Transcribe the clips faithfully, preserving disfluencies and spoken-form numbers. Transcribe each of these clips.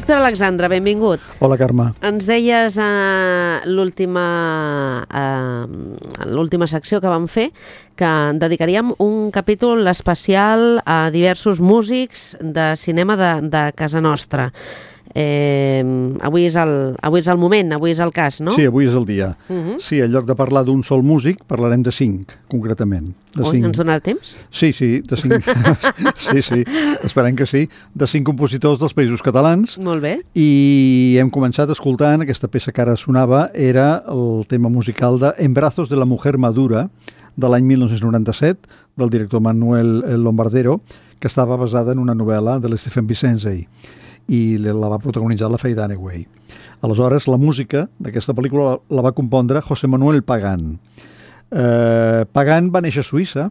Víctor Alexandre, benvingut. Hola, Carme. Ens deies a l'última a l'última secció que vam fer que dedicaríem un capítol especial a diversos músics de cinema de, de casa nostra. Eh, avui, és el, avui és el moment, avui és el cas, no? Sí, avui és el dia. Uh -huh. Sí, en lloc de parlar d'un sol músic, parlarem de cinc, concretament. De Ui, cinc... ens donarà temps? Sí, sí, de cinc... sí, sí, esperem que sí. De cinc compositors dels Països Catalans. Molt bé. I hem començat escoltant, aquesta peça que ara sonava, era el tema musical de En brazos de la mujer madura, de l'any mil nou-cents noranta-set, del director Manuel Lombardero, que estava basada en una novel·la de l'Stephen Vicenzey, i la va protagonitzar la Faye Dunaway. Aleshores, la música d'aquesta pel·lícula la, la va compondre José Manuel Pagán. Eh, Pagán va néixer a Suïssa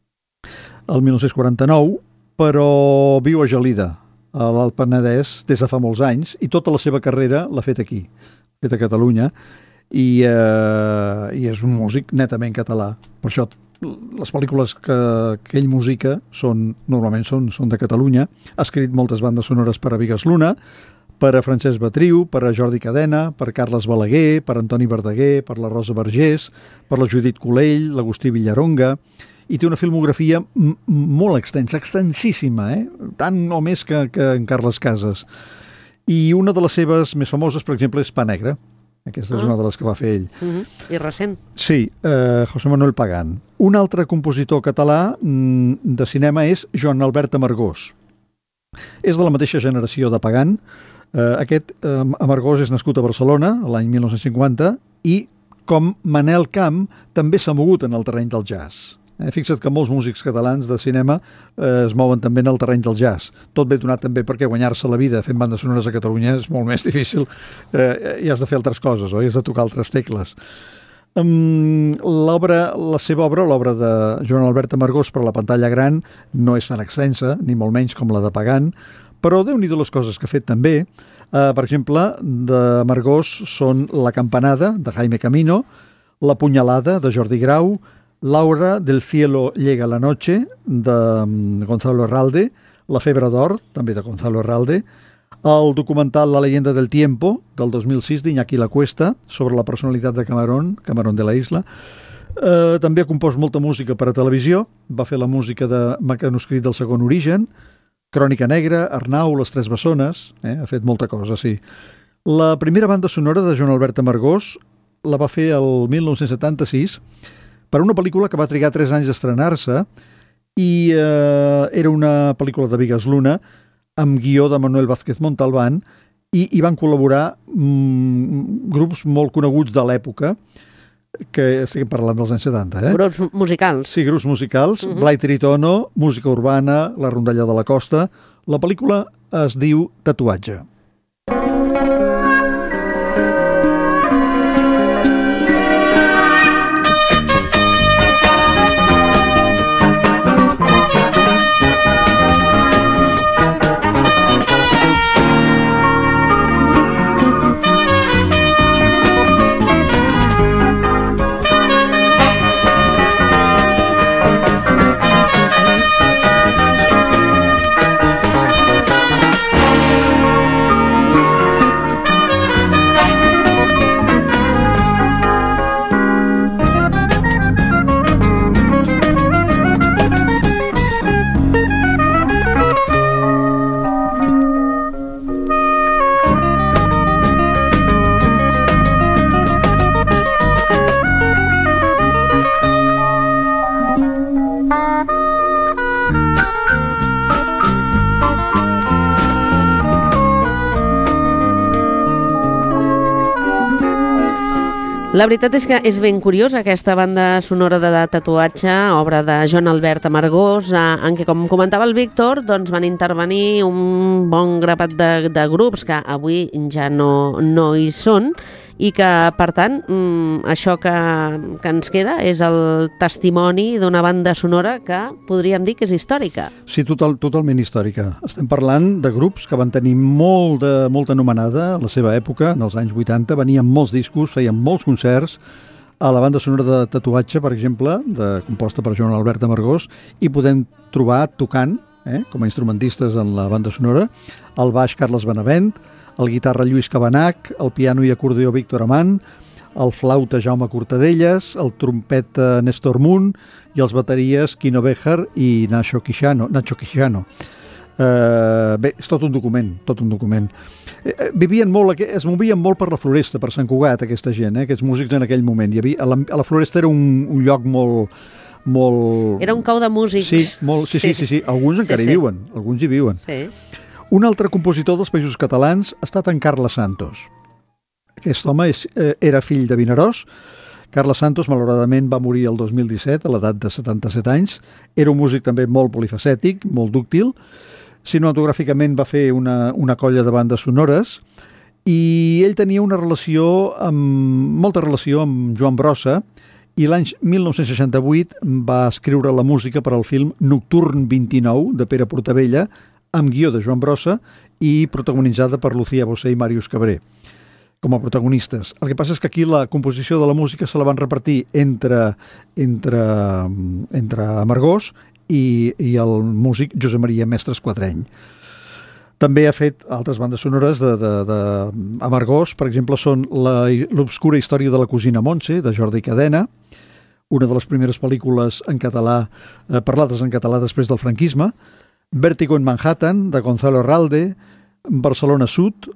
el mil nou-cents quaranta-nou, però viu a Gelida, a l'Alt Penedès, des de fa molts anys, i tota la seva carrera l'ha fet aquí, fet a Catalunya, i, eh, i és un músic netament català. Per això les pel·lícules que, que ell musica són, normalment són, són de Catalunya. Ha escrit moltes bandes sonores per a Bigues Luna, per a Francesc Batriu, per a Jordi Cadena, per Carles Balaguer, per Antoni Verdaguer, per la Rosa Vergés, per la Judit Colell, l'Agustí Villaronga, i té una filmografia m- molt extensa, extensíssima, eh? Tant o més que, que en Carles Casas. I una de les seves més famoses, per exemple, és Pa Negre. Aquesta és Ah. una de les que va fer ell. Uh -huh. I recent. Sí, eh, José Manuel Pagán. Un altre compositor català mm, de cinema és Joan Albert Amargós. És de la mateixa generació de Pagán. Eh, aquest eh, Amargós és nascut a Barcelona l'any mil nou-cents cinquanta i, com Manel Camp, també s'ha mogut en el terreny del jazz. Eh, fixa't que molts músics catalans de cinema eh, es mouen també en el terreny del jazz. Tot ve donat també perquè guanyar-se la vida fent bandes sonores a Catalunya és molt més difícil. Eh, i has de fer altres coses, oi? Has de tocar altres tecles. Um, l'obra, la seva obra, l'obra de Joan Albert Amargós per a la pantalla gran, no és tan extensa, ni molt menys com la de Pagán, però déu-n'hi-do les coses que ha fet també. Uh, per exemple, d'Amargós són La campanada, de Jaime Camino, La punyalada, de Jordi Grau, Laura del cielo llega la noche, de Gonzalo Herralde, La febre d'or, també de Gonzalo Herralde, el documental La leyenda del tiempo, del dos mil sis, d'Iñaki La Cuesta, sobre la personalitat de Camarón, Camarón de la Isla. Eh, també ha compost molta música per a televisió, va fer la música de manuscrit del segon origen, Crònica negra, Arnau, Les tres bessones, eh, ha fet molta cosa, sí. La primera banda sonora de Joan Albert Amargós la va fer el mil nou-cents setanta-sis, per una pel·lícula que va trigar tres anys a estrenar-se i eh, era una pel·lícula de Bigues Luna amb guió de Manuel Vázquez Montalbán i hi van col·laborar mm, grups molt coneguts de l'època, que estic parlant dels anys setanta. Eh? Grups musicals. Sí, grups musicals, Uh-huh. Blai Tritono, música urbana, La rondalla de la costa. La pel·lícula es diu Tatuatge. La veritat és que és ben curiosa aquesta banda sonora de Tatuatge, obra de Joan Albert Amargós, en què, com comentava el Víctor, doncs van intervenir un bon grapat de, de grups que avui ja no, no hi són i que, per tant, això que, que ens queda és el testimoni d'una banda sonora que podríem dir que és històrica. Sí, total, totalment històrica. Estem parlant de grups que van tenir molt de, molta anomenada a la seva època, en els anys vuitanta, venien molts discos, feien molts concerts. A la banda sonora de Tatuatge, per exemple, de, composta per Joan Albert Amargós, i podem trobar tocant eh, com a instrumentistes en la banda sonora, el baix Carles Benavent, el guitarra Lluís Cabanac, el piano i acordeó Víctor Amant, el flauta Jaume Cortadelles, el trompeta Néstor Munt i els bateries Quino Béjar i Nacho Quixano. Nacho Quixano. Uh, bé, és tot un document, tot un document. Eh, vivien molt, es movien molt per la Floresta, per Sant Cugat, aquesta gent, eh, aquests músics en aquell moment. Hi havia, a, la, a la Floresta era un, un lloc molt, molt... Era un cau de músics. Sí, molt, sí, sí, sí, sí. Alguns encara sí, hi sí. viuen, alguns hi viuen. Sí. Un altre compositor dels Països Catalans ha estat en Carles Santos. Aquest home és, eh, era fill de Vinaròs. Carles Santos, malauradament, va morir el dos mil disset, a l'edat de setanta-set anys. Era un músic també molt polifacètic, molt dúctil. Cinematogràficament va fer una, una colla de bandes sonores i ell tenia una relació, amb, molta relació amb Joan Brossa, i l'any mil nou-cents seixanta-vuit va escriure la música per al film Nocturn vint-i-nou de Pere Portabella, amb guió de Joan Brossa i protagonitzada per Lucía Bosé i Màrius Cabré com a protagonistes. El que passa és que aquí la composició de la música se la van repartir entre, entre, entre Amargós i, i el músic Josep Maria Mestres Quadreny. També ha fet altres bandes sonores de, de, de Amargós, per exemple, són l'obscura història de la cosina Montse, de Jordi Cadena, una de les primeres pel·lícules en català, eh, parlades en català després del franquisme, Vértigo en Manhattan, de Gonzalo Herralde, Barcelona Sud,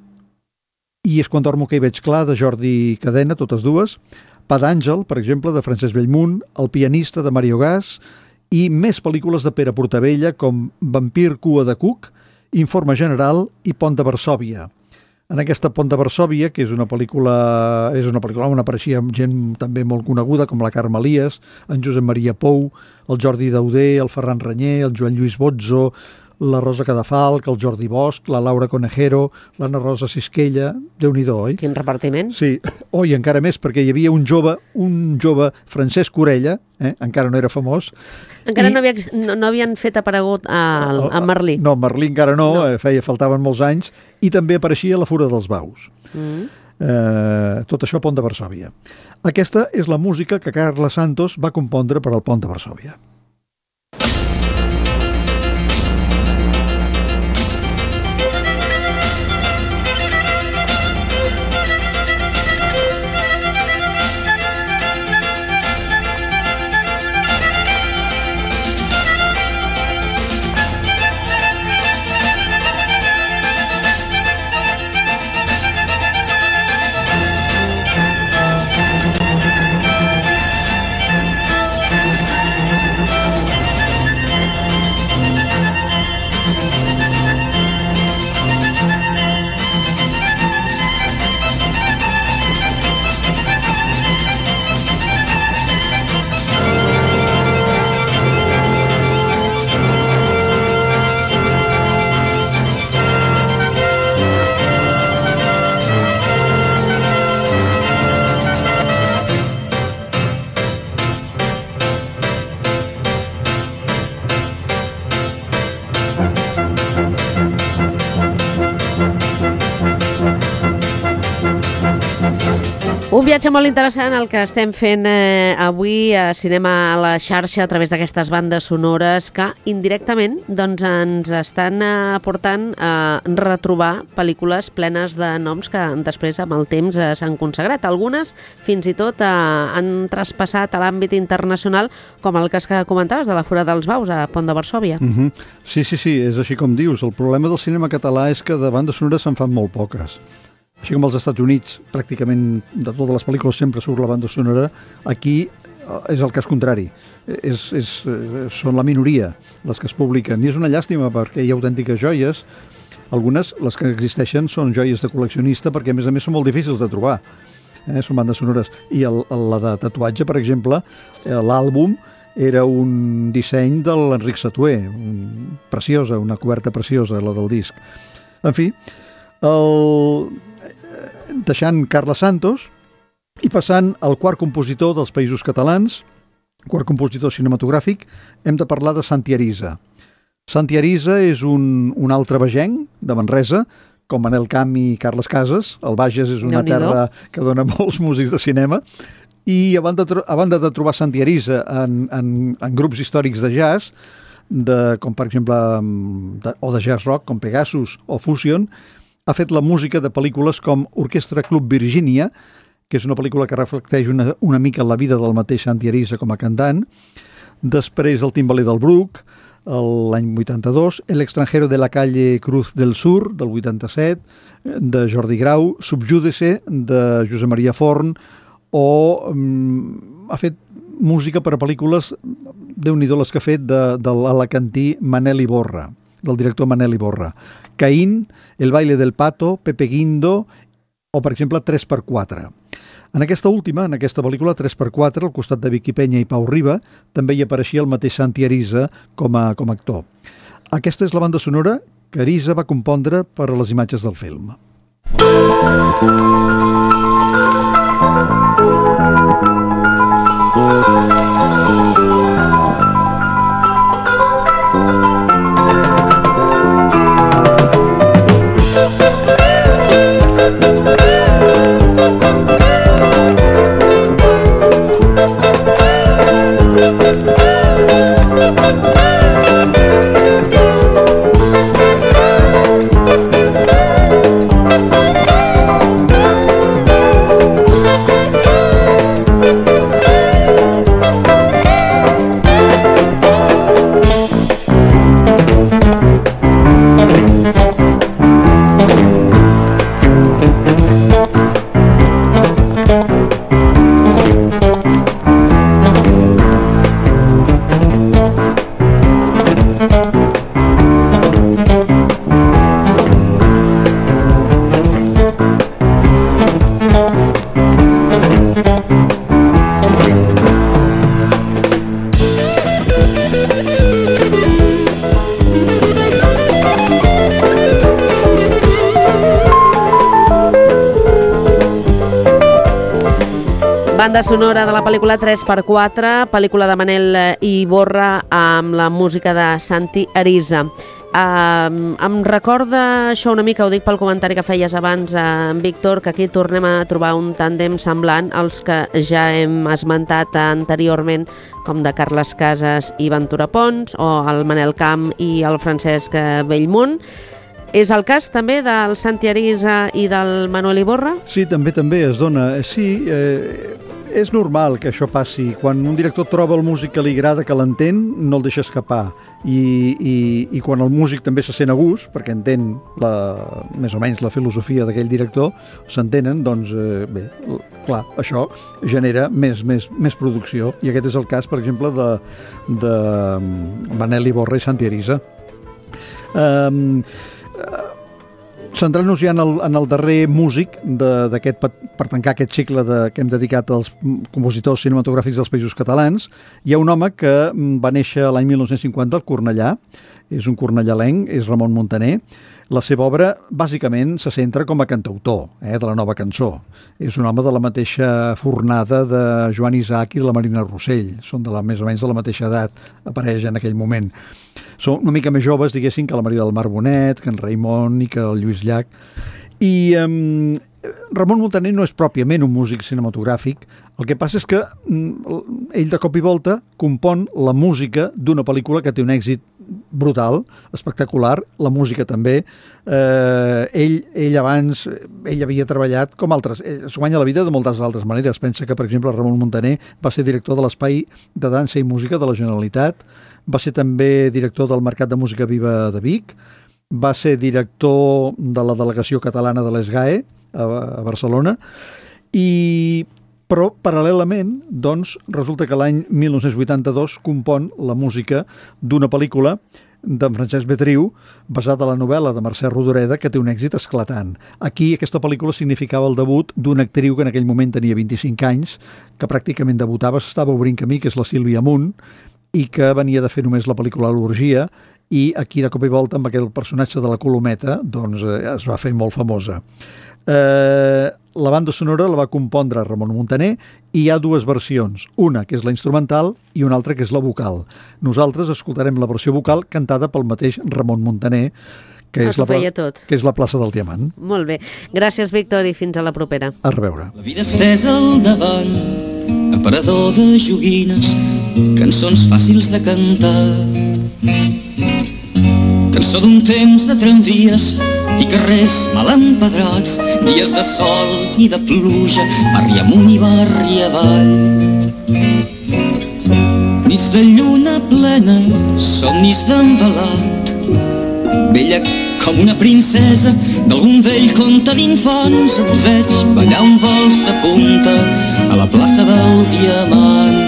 i És quan dormo que hi veig clar, de Jordi Cadena, totes dues, Pa d'Àngel, per exemple, de Francesc Bellmunt, El pianista, de Mario Gas, i més pel·lícules de Pere Portabella, com Vampir cua de cuc, Informe general i Pont de Varsòvia. En aquesta Pont de Varsòvia, que és una pel·lícula, és una pel·lícula on apareixia gent també molt coneguda, com la Carme Elias, en Josep Maria Pou, el Jordi Dauder, el Ferran Renyer, el Joan Lluís Bozzo, la Rosa Cadafalc, el Jordi Bosch, la Laura Conejero, l'Anna Rosa Sisquella, Déu-n'hi-do, oi? Quin repartiment? Sí, oh, i encara més, perquè hi havia un jove, un jove Francesc Orella, eh? Encara no era famós. Encara i... no, havia, no, no havien fet aparegut a, a Merlí. No, Merlí encara no, no. Eh, feia, faltaven molts anys, i també apareixia a la Fura dels Baus. Mm. Eh, tot això a Pont de Varsòvia. Aquesta és la música que Carles Santos va compondre per al Pont de Varsòvia. Un viatge molt interessant el que estem fent eh, avui a Cinema a la xarxa a través d'aquestes bandes sonores que indirectament doncs, ens estan aportant a retrobar pel·lícules plenes de noms que després amb el temps eh, s'han consagrat. Algunes fins i tot eh, han traspassat a l'àmbit internacional, com el cas que comentaves de la Fura dels Baus a Pont de Varsòvia. Uh-huh. Sí, sí, sí, és així com dius. El problema del cinema català és que de bandes sonores se'n fan molt poques. Així com als Estats Units, pràcticament de totes les pel·lícules sempre surt la banda sonora, aquí és el cas contrari. És, és, són la minoria les que es publiquen. I és una llàstima perquè hi ha autèntiques joies. Algunes, les que existeixen, són joies de col·leccionista perquè, a més a més, són molt difícils de trobar. Eh? Són bandes sonores. I el, la de tatuatge, per exemple, l'àlbum era un disseny de l'Enric Satué. Preciosa, una coberta preciosa, la del disc. En fi, el... deixant Carles Santos i passant al quart compositor dels Països Catalans, quart compositor cinematogràfic, hem de parlar de Santi Arisa. Santi Arisa és un, un altre bagenc de Manresa, com Manel Camp i Carles Casas. El Bages és una terra que dona molts músics de cinema. I a banda, a banda de trobar Santi Arisa en, en, en grups històrics de jazz, de, com per exemple, de, o de jazz rock, com Pegasus o Fusion. Ha fet la música de pel·lícules com Orquestra Club Virginia, que és una pel·lícula que reflecteix una, una mica la vida del mateix Santi Ariza com a cantant. Després el Timbaler del Bruc, l'any vuitanta-dos, El extranjero de la calle Cruz del Sur, del vuitanta-set, de Jordi Grau, Subjúdice, de Josep Maria Forn, o um, ha fet música per a pel·lícules, déu-n'hi-do les que ha fet, de, de l'alacantí Manel Iborra, del director Manel Iborra. Caín, El baile del pato, Pepe Guindo, o, per exemple, tres per quatre. En aquesta última, en aquesta pel·lícula, tres per quatre, al costat de Vicky Peña i Pau Riba, també hi apareixia el mateix Santi Ariza com a, com a actor. Aquesta és la banda sonora que Ariza va compondre per a les imatges del film. Banda sonora de la pel·lícula tres per quatre, pel·lícula de Manel Iborra amb la música de Santi Ariza. Uh, em recorda això una mica, ho dic pel comentari que feies abans, uh, Víctor, que aquí tornem a trobar un tàndem semblant als que ja hem esmentat anteriorment, com de Carles Casas i Ventura Pons, o el Manel Camp i el Francesc Bellmunt. És el cas també del Santi Ariza i del Manuel Iborra? Sí, també també es dona. Sí, eh, és normal que això passi. Quan un director troba el músic que li agrada, que l'entén, no el deixa escapar. I, i, i quan el músic també se sent a gust, perquè entén la, més o menys la filosofia d'aquell director, s'entenen, doncs eh, bé, clar, això genera més, més, més producció. I aquest és el cas, per exemple, de, de Manel Iborra i Santi Ariza. Um, Centrant-nos ja en el, en el darrer músic d'aquest, per tancar aquest cicle de, que hem dedicat als compositors cinematogràfics dels Països Catalans, hi ha un home que va néixer l'any mil nou-cents cinquanta al Cornellà, és un cornellanenc, és Ramon Muntaner. La seva obra, bàsicament, se centra com a cantautor, eh, de la nova cançó. És un home de la mateixa fornada de Joan Isaac i de la Marina Rossell. Són de la, més o menys de la mateixa edat, apareix en aquell moment. Són una mica més joves, diguéssim, que la Maria del Mar Bonet, que en Raimon i que el Lluís Llach. I um, Ramon Muntaner no és pròpiament un músic cinematogràfic. El que passa és que um, ell de cop i volta compon la música d'una pel·lícula que té un èxit brutal, espectacular, la música també. Eh, ell, ell abans, ell havia treballat com altres, es guanya la vida de moltes altres maneres. Pensa que, per exemple, Ramon Muntaner va ser director de l'Espai de Dansa i Música de la Generalitat, va ser també director del Mercat de Música Viva de Vic, va ser director de la delegació catalana de l'ESGAE a, a Barcelona, i però paral·lelament, doncs, resulta que l'any mil nou-cents vuitanta-dos compon la música d'una pel·lícula d'en Francesc Betriu, basada en la novel·la de Mercè Rodoreda, que té un èxit esclatant. Aquí aquesta pel·lícula significava el debut d'una actriu que en aquell moment tenia vint-i-cinc anys, que pràcticament debutava, s'estava obrint camí, que és la Sílvia Munt, i que venia de fer només la pel·lícula L'Orgia, i aquí de cop i volta amb aquell personatge de la Colometa doncs eh, es va fer molt famosa. Eh, la banda sonora la va compondre Ramon Muntaner i hi ha dues versions, una que és la instrumental i una altra que és la vocal. Nosaltres escoltarem la versió vocal cantada pel mateix Ramon Muntaner, que, no és, la, tot. que és la plaça del Diamant. Molt bé. Gràcies, Víctor, i fins a la propera. A reveure. La vida estesa al davant, aparador de joguines, cançons fàcils de cantar. Cançó d'un temps de tramvies i carrers mal empedrats, dies de sol i de pluja, barri amunt i barri avall. Nits de lluna plena, somnis d'envelat, bella com una princesa d'algun vell conte d'infants. Et veig ballar un vals de punta a la plaça del Diamant.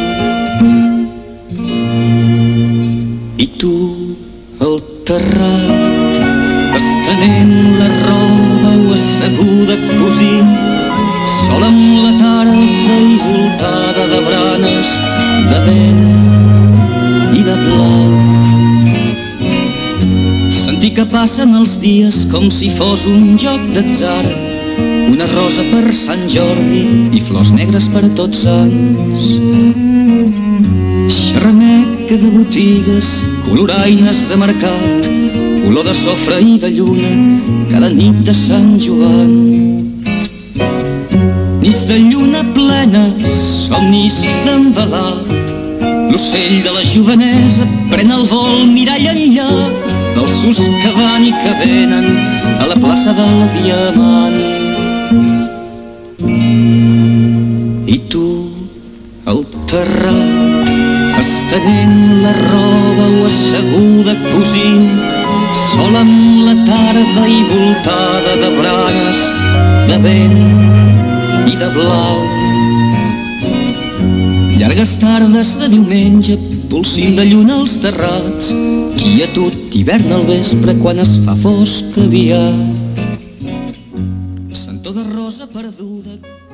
I tu, al terrat, estenent la roba o asseguda cosint, sol amb la tarda i voltada de branes, de vent i de blau. Sentir que passen els dies com si fos un joc d'atzar, una rosa per Sant Jordi i flors negres per Tots Sants. Xerrameca de botigues, coloraines de mercat, olor de sofre i de lluna cada nit de Sant Joan. Nits de lluna plena, somnis d'envelat, l'ocell de la jovenesa pren el vol mirall enllà dels sus que van i que venen a la plaça del Diamant. I tu, al terrat, estenent la roba o asseguda cosint, sol amb la tarda i voltada de branes, de vent i de blau. Llargues tardes de diumenge, polsim de lluna als terrats, quietud hivern al vespre quan es fa fosc aviat. Sentor de rosa perduda